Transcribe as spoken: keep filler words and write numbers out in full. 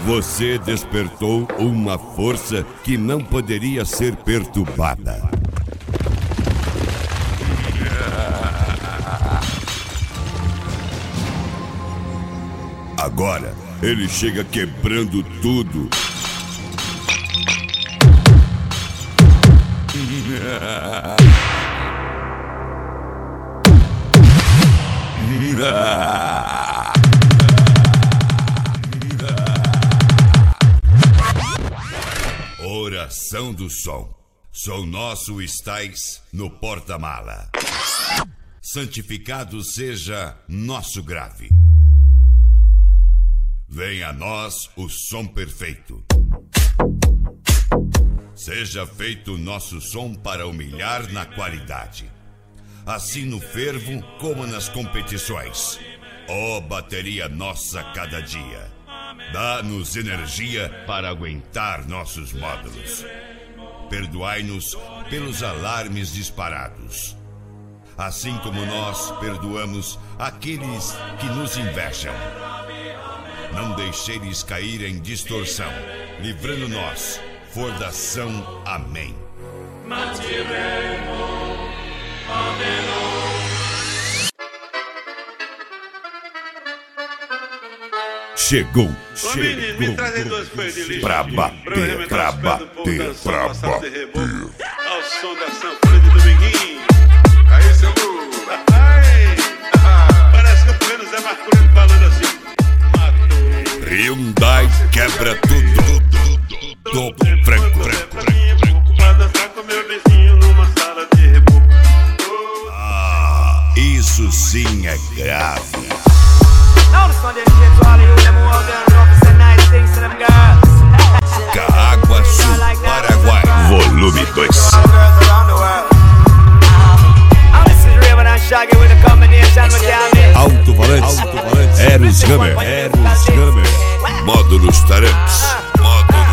Você despertou uma força que não poderia ser perturbada. Agora, ele chega quebrando tudo. Oração do som. Som nosso estais no porta-mala. Santificado seja nosso grave. Venha a nós o som perfeito. Seja feito nosso som para humilhar na qualidade. Assim no fervo como nas competições. Ó bateria nossa cada dia. Dá-nos energia para aguentar nossos módulos. Perdoai-nos pelos alarmes disparados. Assim como nós perdoamos aqueles que nos invejam. Não deixeis cair em distorção, livrando-nos, fordação. Amém. Chegou, chegou, me traz aí duas coisas de lixo pra aqui. bater, pra bater, pra bater. Ao som da sanfona de Dominguinho. Aí, seu Lu. Parece que eu tô vendo o Zé Marculino falando assim. Matou. Hyundai quebra tudo. Do Franco. Pra dançar com meu vizinho numa sala de reboco. Ah, isso sim é grave. Caaguaçu, Paraguai. Volume dois. Alto-falante, Eros Hammer, Eros Hammer. Módulos Tarantes, módulos